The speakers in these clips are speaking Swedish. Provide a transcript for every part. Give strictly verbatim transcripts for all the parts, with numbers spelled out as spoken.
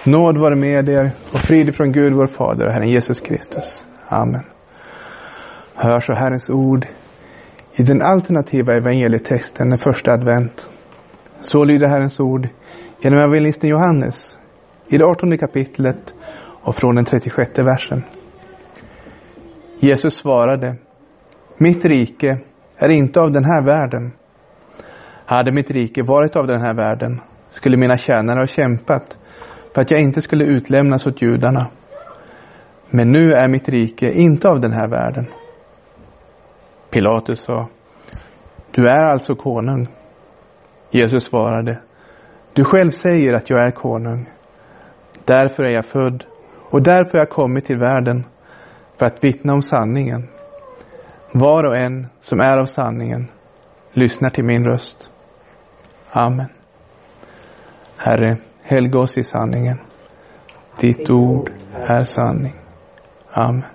Nåd vare med er och frid från Gud vår Fader och Herren Jesus Kristus. Amen. Hör så Herrens ord i den alternativa evangelietexten, den första advent. Så lyder Herrens ord genom evangelisten Johannes i det artonde kapitlet och från den trettiosjätte versen. Jesus svarade: Mitt rike är inte av den här världen. Hade mitt rike varit av den här världen skulle mina tjänare ha kämpat för att jag inte skulle utlämnas åt judarna. Men nu är mitt rike inte av den här världen. Pilatus sa: Du är alltså konung. Jesus svarade: Du själv säger att jag är konung. Därför är jag född och därför är jag kommit till världen för att vittna om sanningen. Var och en som är av sanningen lyssnar till min röst. Amen. Herre, helga oss i sanningen. Ditt ord är sanning. Amen.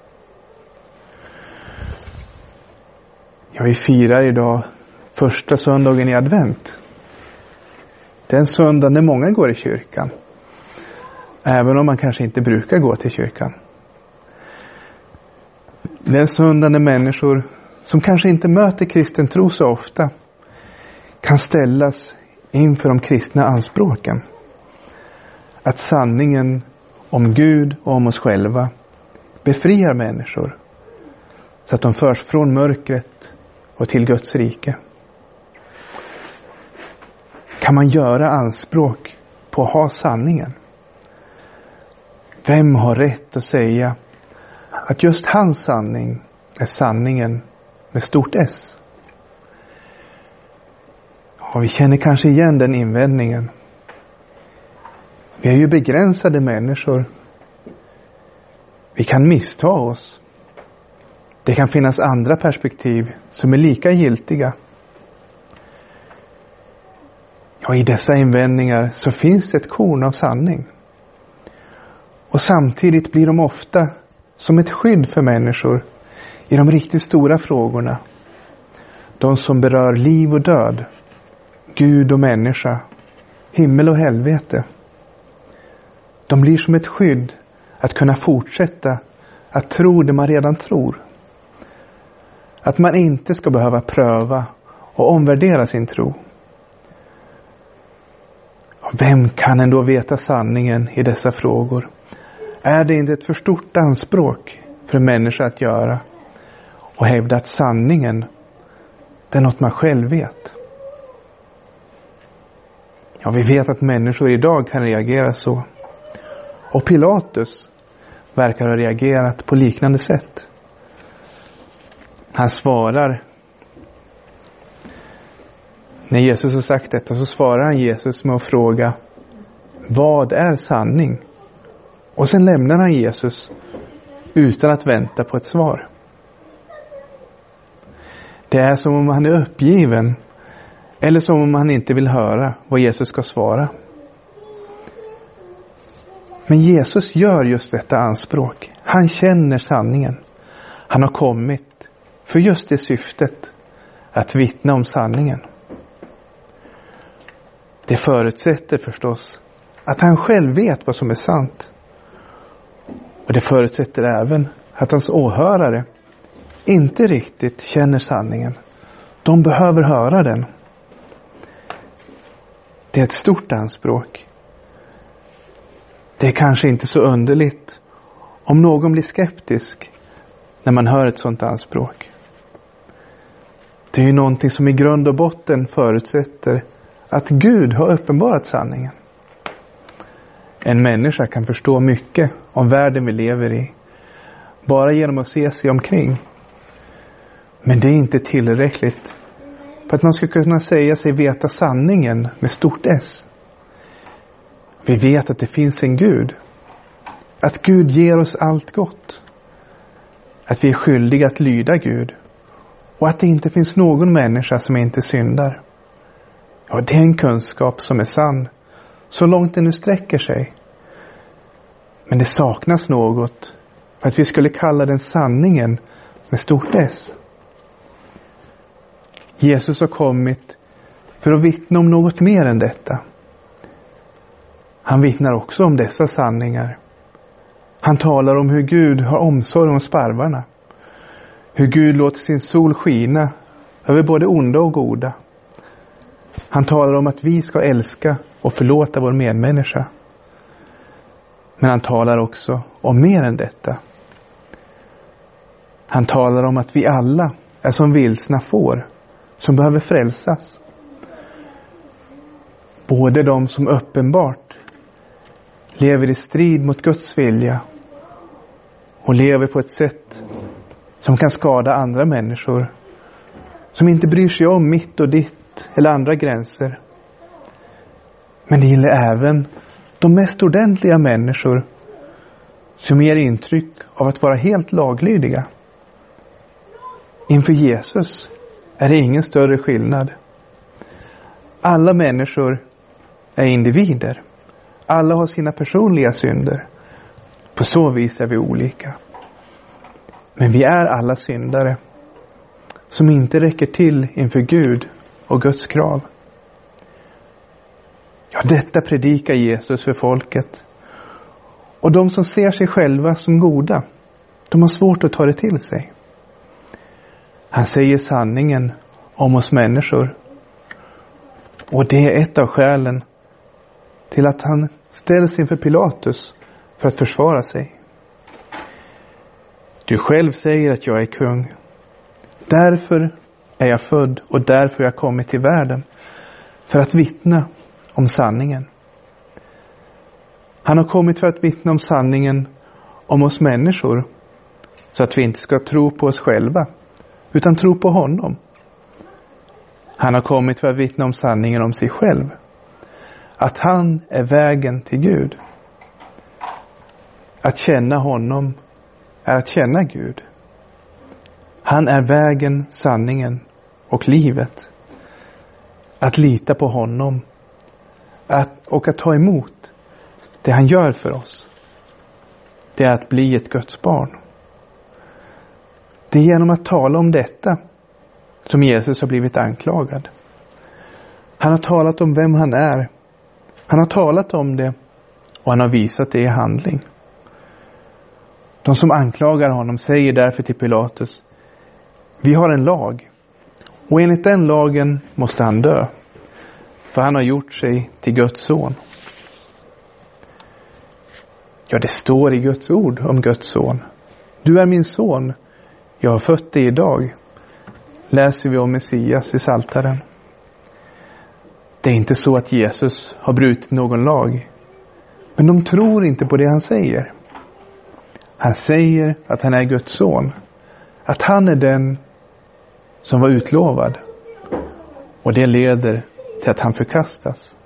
Ja, vi firar idag första söndagen i advent. Den söndagen när många går i kyrkan. Även om man kanske inte brukar gå till kyrkan. Den söndagen när människor som kanske inte möter kristen tro så ofta kan ställas inför de kristna anspråken. Att sanningen om Gud och om oss själva befriar människor så att de förs från mörkret och till Guds rike. Kan man göra anspråk på att ha sanningen? Vem har rätt att säga att just hans sanning är sanningen med stort S? Ja, vi känner kanske igen den invändningen. Vi är ju begränsade människor. Vi kan missta oss. Det kan finnas andra perspektiv som är lika giltiga. Ja, i dessa invändningar så finns det ett korn av sanning. Och samtidigt blir de ofta som ett skydd för människor i de riktigt stora frågorna. De som berör liv och död, Gud och människa, himmel och helvete. De blir som ett skydd att kunna fortsätta att tro det man redan tror. Att man inte ska behöva pröva och omvärdera sin tro. Vem kan ändå veta sanningen i dessa frågor? Är det inte ett för stort anspråk för en människa att göra och hävda att sanningen, det är något man själv vet? Ja, vi vet att människor idag kan reagera så. Och Pilatus verkar ha reagerat på liknande sätt. Han svarar, när Jesus har sagt detta så svarar han Jesus med att fråga: Vad är sanning? Och sen lämnar han Jesus utan att vänta på ett svar. Det är som om han är uppgiven eller som om han inte vill höra vad Jesus ska svara. Men Jesus gör just detta anspråk. Han känner sanningen. Han har kommit för just det syftet, att vittna om sanningen. Det förutsätter förstås att han själv vet vad som är sant. Och det förutsätter även att hans åhörare inte riktigt känner sanningen. De behöver höra den. Det är ett stort anspråk. Det är kanske inte så underligt om någon blir skeptisk när man hör ett sådant anspråk. Det är ju någonting som i grund och botten förutsätter att Gud har uppenbarat sanningen. En människa kan förstå mycket om världen vi lever i bara genom att se sig omkring. Men det är inte tillräckligt för att man ska kunna säga sig veta sanningen med stort S. Vi vet att det finns en Gud. Att Gud ger oss allt gott. Att vi är skyldiga att lyda Gud. Och att det inte finns någon människa som inte syndar. Ja, det är en kunskap som är sann, så långt det nu sträcker sig. Men det saknas något för att vi skulle kalla den sanningen med stort S. Jesus har kommit för att vittna om något mer än detta. Han vittnar också om dessa sanningar. Han talar om hur Gud har omsorg om sparvarna. Hur Gud låter sin sol skina över både onda och goda. Han talar om att vi ska älska och förlåta vår medmänniska. Men han talar också om mer än detta. Han talar om att vi alla är som vilsna får som behöver frälsas. Både de som uppenbart lever i strid mot Guds vilja och lever på ett sätt som kan skada andra människor, som inte bryr sig om mitt och ditt eller andra gränser. Men det gäller även de mest ordentliga människor som ger intryck av att vara helt laglydiga. Inför Jesus är det ingen större skillnad. Alla människor är individer. Alla har sina personliga synder. På så vis är vi olika. Men vi är alla syndare som inte räcker till inför Gud och Guds krav. Ja, detta predikar Jesus för folket. Och de som ser sig själva som goda, de har svårt att ta det till sig. Han säger sanningen om oss människor. Och det är ett av skälen till att han ställs inför Pilatus för att försvara sig. Du själv säger att jag är kung. Därför är jag född och därför har jag kommit till världen. För att vittna om sanningen. Han har kommit för att vittna om sanningen om oss människor. Så att vi inte ska tro på oss själva, utan tro på honom. Han har kommit för att vittna om sanningen om sig själv. Att han är vägen till Gud. Att känna honom är att känna Gud. Han är vägen, sanningen och livet. Att lita på honom att, och att ta emot det han gör för oss. Det är att bli ett Guds barn. Det är genom att tala om detta som Jesus har blivit anklagad. Han har talat om vem han är. Han har talat om det och han har visat det i handling. De som anklagar honom säger därför till Pilatus: vi har en lag och enligt den lagen måste han dö, för han har gjort sig till Guds son. Ja, det står i Guds ord om Guds son. Du är min son, jag har fött dig idag. Läser vi om Messias i Psaltaren. Det är inte så att Jesus har brutit någon lag. Men de tror inte på det han säger. Han säger att han är Guds son. Att han är den som var utlovad. Och det leder till att han förkastas.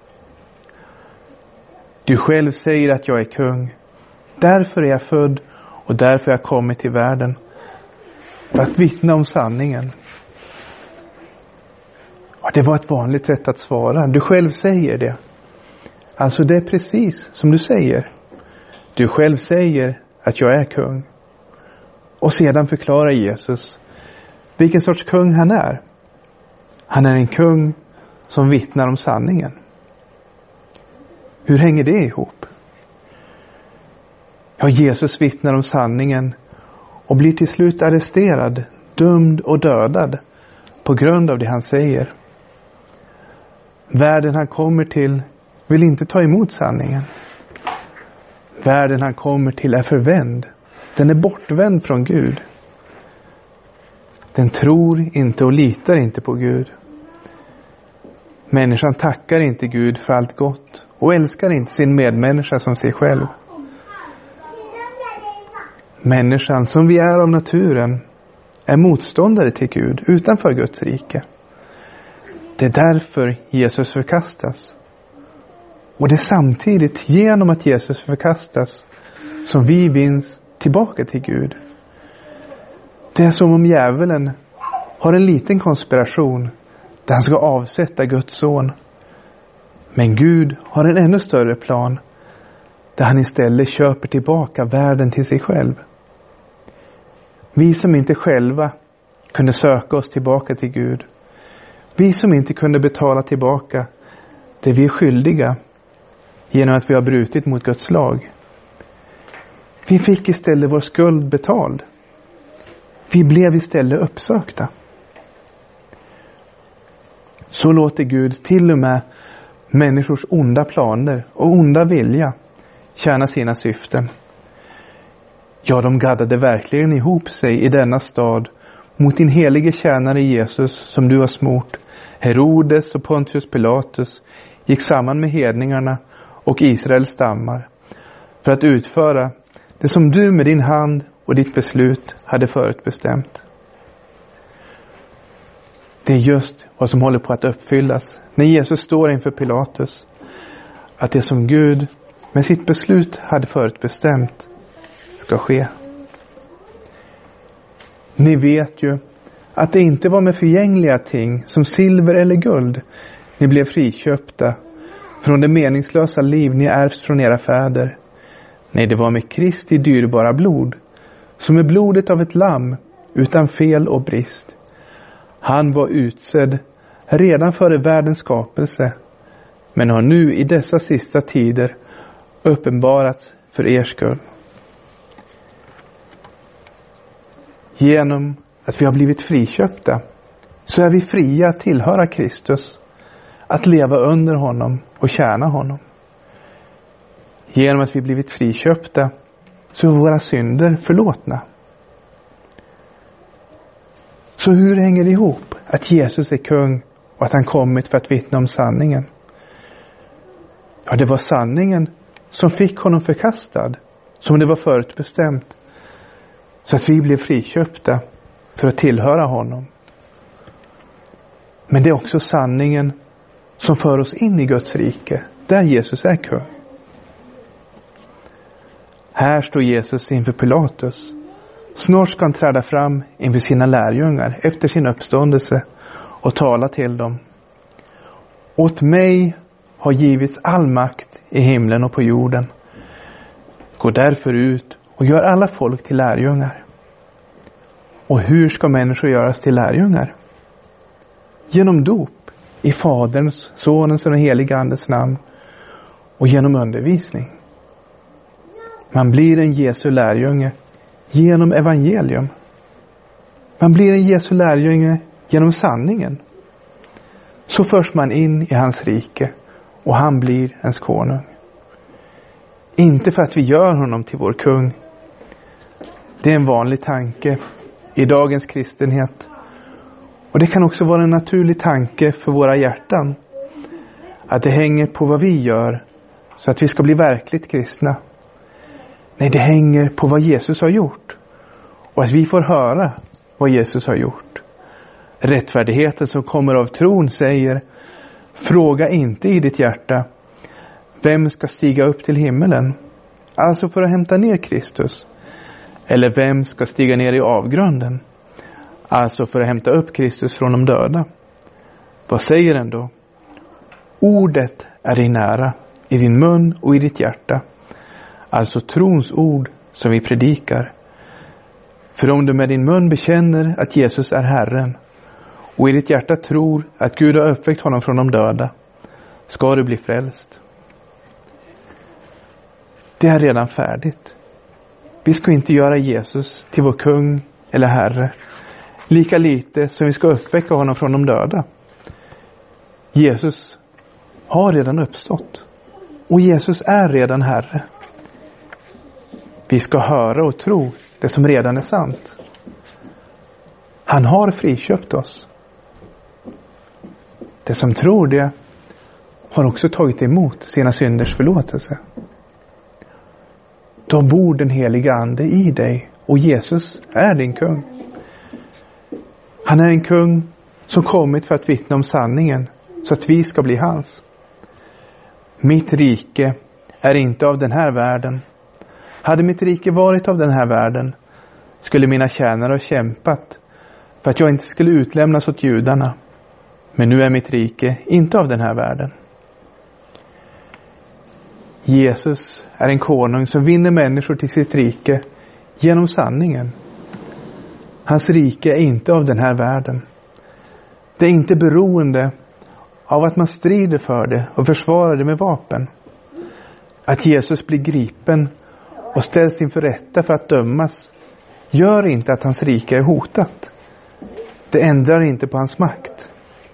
Du själv säger att jag är kung. Därför är jag född och därför har jag kommit till världen. För att vittna om sanningen. Och det var ett vanligt sätt att svara. Du själv säger det. Alltså det är precis som du säger. Du själv säger att jag är kung. Och sedan förklarar Jesus vilken sorts kung han är. Han är en kung som vittnar om sanningen. Hur hänger det ihop? Ja, Jesus vittnar om sanningen och blir till slut arresterad, dömd och dödad på grund av det han säger. Världen han kommer till vill inte ta emot sanningen. Världen han kommer till är förvänd. Den är bortvänd från Gud. Den tror inte och litar inte på Gud. Människan tackar inte Gud för allt gott och älskar inte sin medmänniska som sig själv. Människan som vi är av naturen är motståndare till Gud utanför Guds rike. Det är därför Jesus förkastas. Och det är samtidigt genom att Jesus förkastas som vi vinns tillbaka till Gud. Det är som om djävulen har en liten konspiration där han ska avsätta Guds son. Men Gud har en ännu större plan där han istället köper tillbaka världen till sig själv. Vi som inte själva kunde söka oss tillbaka till Gud. Vi som inte kunde betala tillbaka det vi är skyldiga. genom att vi har brutit mot Guds lag. Vi fick istället vår skuld betald. Vi blev istället uppsökta. Så låter Gud till och med människors onda planer och onda vilja tjäna sina syften. Ja, de gaddade verkligen ihop sig i denna stad mot din helige tjänare Jesus som du har smort. Herodes och Pontius Pilatus gick samman med hedningarna och Israels stammar för att utföra det som du med din hand och ditt beslut hade förutbestämt. Det är just vad som håller på att uppfyllas när Jesus står inför Pilatus. Att det som Gud med sitt beslut hade förutbestämt ska ske. Ni vet ju att det inte var med förgängliga ting som silver eller guld ni blev friköpta från det meningslösa liv ni ärvt från era fäder. Nej, det var med Kristi dyrbara blod, som är blodet av ett lamm utan fel och brist. Han var utsedd redan före världens skapelse, men har nu i dessa sista tider uppenbarats för er skull. Genom att vi har blivit friköpta så är vi fria att tillhöra Kristus, att leva under honom och tjäna honom. Genom att vi blivit friköpta så är våra synder förlåtna. Så hur hänger det ihop att Jesus är kung och att han kommit för att vittna om sanningen? Ja, det var sanningen som fick honom förkastad, som det var förutbestämt, så att vi blev friköpta för att tillhöra honom. Men det är också sanningen som för oss in i Guds rike, där Jesus är kung. Här står Jesus inför Pilatus. Snart ska han träda fram inför sina lärjungar efter sin uppståndelse och tala till dem. Åt mig har givits all makt i himlen och på jorden. Gå därför ut och gör alla folk till lärjungar. Och hur ska människor göras till lärjungar? Genom dop i Faderns, Sonens och den helige Andes namn och genom undervisning. Man blir en Jesu lärjunge genom evangelium. Man blir en Jesu lärjunge genom sanningen. Så förs man in i hans rike och han blir ens konung. Inte för att vi gör honom till vår kung. Det är en vanlig tanke i dagens kristenhet. Och det kan också vara en naturlig tanke för våra hjärtan. Att det hänger på vad vi gör så att vi ska bli verkligt kristna. Nej, det hänger på vad Jesus har gjort. Och att vi får höra vad Jesus har gjort. Rättfärdigheten som kommer av tron säger: fråga inte i ditt hjärta, vem ska stiga upp till himmelen? Alltså för att hämta ner Kristus. Eller vem ska stiga ner i avgrunden? Alltså för att hämta upp Kristus från de döda. Vad säger den då? Ordet är dig nära, i din mun och i ditt hjärta. Alltså trons ord som vi predikar. För om du med din mun bekänner att Jesus är Herren och i ditt hjärta tror att Gud har uppväckt honom från de döda, ska du bli frälst. Det är redan färdigt. Vi ska inte göra Jesus till vår kung eller herre, lika lite som vi ska uppväcka honom från de döda. Jesus har redan uppstått och Jesus är redan Herre. Vi ska höra och tro det som redan är sant. Han har friköpt oss. Det som tror det har också tagit emot sina synders förlåtelse. Då bor den heliga Ande i dig och Jesus är din kung. Han är en kung som kommit för att vittna om sanningen så att vi ska bli hans. Mitt rike är inte av den här världen. Hade mitt rike varit av den här världen skulle mina tjänare ha kämpat för att jag inte skulle utlämnas åt judarna. Men nu är mitt rike inte av den här världen. Jesus är en konung som vinner människor till sitt rike genom sanningen. Hans rike är inte av den här världen. Det är inte beroende av att man strider för det och försvarar det med vapen. Att Jesus blir gripen och ställs inför rätta för att dömas gör inte att hans rike är hotat. Det ändrar inte på hans makt.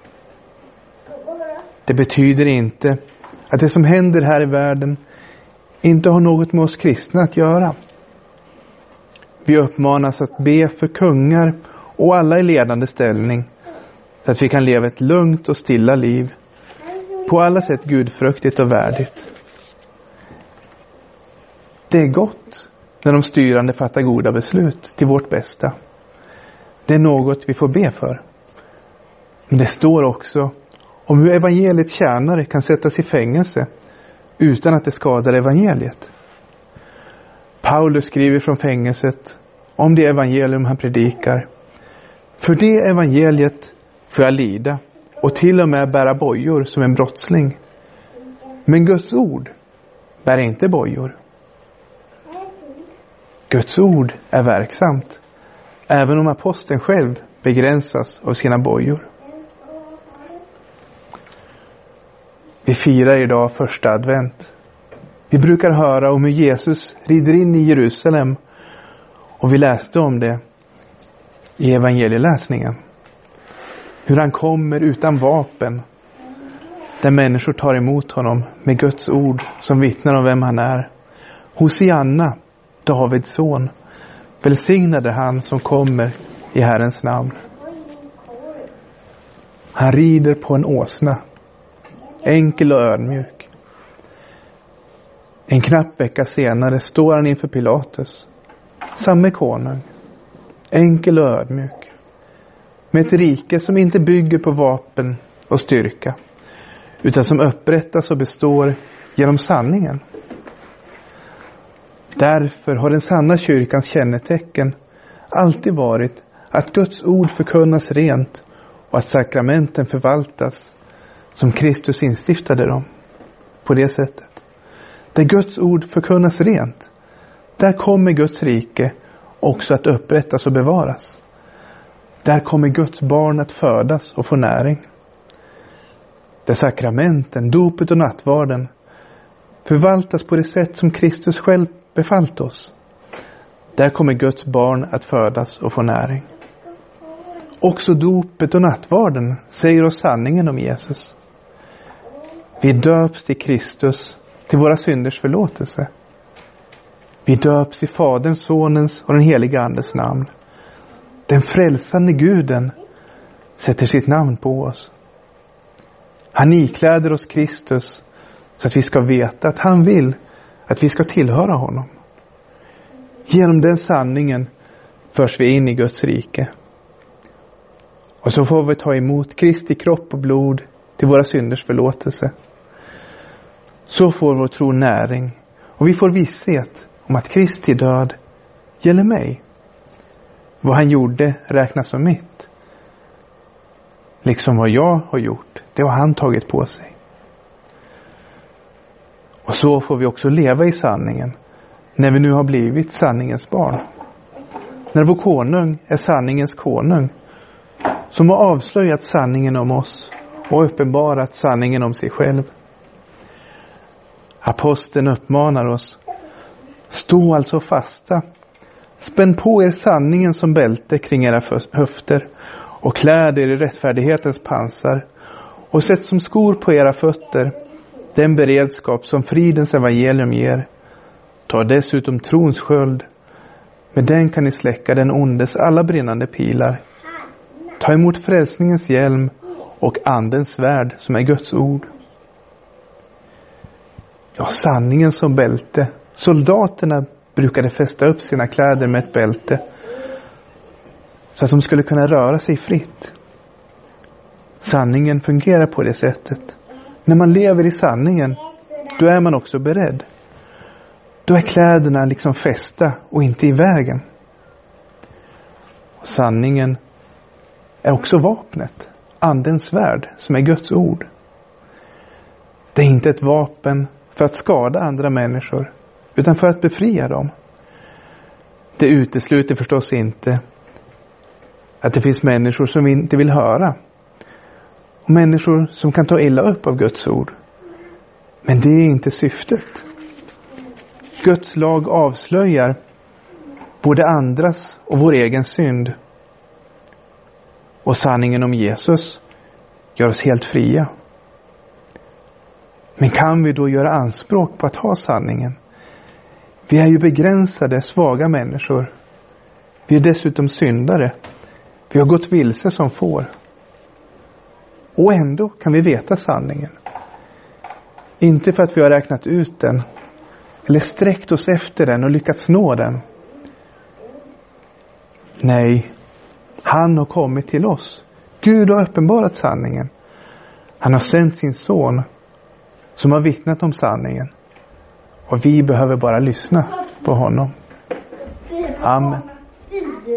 Det betyder inte att det som händer här i världen inte har något med oss kristna att göra. Vi uppmanas att be för kungar och alla i ledande ställning så att vi kan leva ett lugnt och stilla liv, på alla sätt gudfruktigt och värdigt. Det är gott när de styrande fattar goda beslut till vårt bästa. Det är något vi får be för. Men det står också om hur evangeliets tjänare kan sättas i fängelse utan att det skadar evangeliet. Paulus skriver från fängelset om det evangelium han predikar. För det evangeliet får jag lida och till och med bära bojor som en brottsling. Men Guds ord bär inte bojor. Guds ord är verksamt, även om aposteln själv begränsas av sina bojor. Vi firar idag första advent. Vi brukar höra om hur Jesus rider in i Jerusalem, och vi läste om det i evangelieläsningen. Hur han kommer utan vapen, där människor tar emot honom med Guds ord som vittnar om vem han är. Hosianna, Davids son, välsignade han som kommer i Herrens namn. Han rider på en åsna, enkel och ödmjuk. En knapp vecka senare står han inför Pilatus, samme konung, enkel och ödmjuk, med ett rike som inte bygger på vapen och styrka, utan som upprättas och består genom sanningen. Därför har den sanna kyrkans kännetecken alltid varit att Guds ord förkunnas rent och att sakramenten förvaltas som Kristus instiftade dem. På det sättet. Där Guds ord förkunnas rent, där kommer Guds rike också att upprättas och bevaras. Där kommer Guds barn att födas och få näring. Där sakramenten, dopet och nattvarden förvaltas på det sätt som Kristus själv befallt oss. Där kommer Guds barn att födas och få näring. Också dopet och nattvarden säger oss sanningen om Jesus. Vi döps till Kristus, till våra synders förlåtelse. Vi döps i Faderns, Sonens och den heliga Andes namn. Den frälsande Guden sätter sitt namn på oss. Han ikläder oss Kristus så att vi ska veta att han vill att vi ska tillhöra honom. Genom den sanningen förs vi in i Guds rike. Och så får vi ta emot Kristi kropp och blod till våra synders förlåtelse. Så får vår tro näring och vi får visshet om att Kristi död gäller mig. Vad han gjorde räknas som mitt. Liksom vad jag har gjort, det har han tagit på sig. Och så får vi också leva i sanningen när vi nu har blivit sanningens barn. När vår konung är sanningens konung, som har avslöjat sanningen om oss och uppenbarat sanningen om sig själv. Aposteln uppmanar oss: stå alltså fasta, spänn på er sanningen som bälte kring era höfter och kläd er i rättfärdighetens pansar och sätt som skor på era fötter den beredskap som fridens evangelium ger. Ta dessutom trons sköld, med den kan ni släcka den ondes alla brinnande pilar. Ta emot frälsningens hjälm och andens svärd som är Guds ord. Ja, sanningen som bälte. Soldaterna brukade fästa upp sina kläder med ett bälte så att de skulle kunna röra sig fritt. Sanningen fungerar på det sättet. När man lever i sanningen, då är man också beredd. Då är kläderna liksom fästa och inte i vägen. Och sanningen är också vapnet, andens svärd, som är Guds ord. Det är inte ett vapen för att skada andra människor, utan för att befria dem. Det utesluter förstås inte att det finns människor som inte vill höra. Och människor som kan ta illa upp av Guds ord. Men det är inte syftet. Guds lag avslöjar både andras och vår egen synd. Och sanningen om Jesus gör oss helt fria. Men kan vi då göra anspråk på att ha sanningen? Vi är ju begränsade, svaga människor. Vi är dessutom syndare. Vi har gått vilse som får. Och ändå kan vi veta sanningen. Inte för att vi har räknat ut den eller sträckt oss efter den och lyckats nå den. Nej, han har kommit till oss. Gud har uppenbarat sanningen. Han har sänt sin son som har vittnat om sanningen. Och vi behöver bara lyssna på honom. Amen.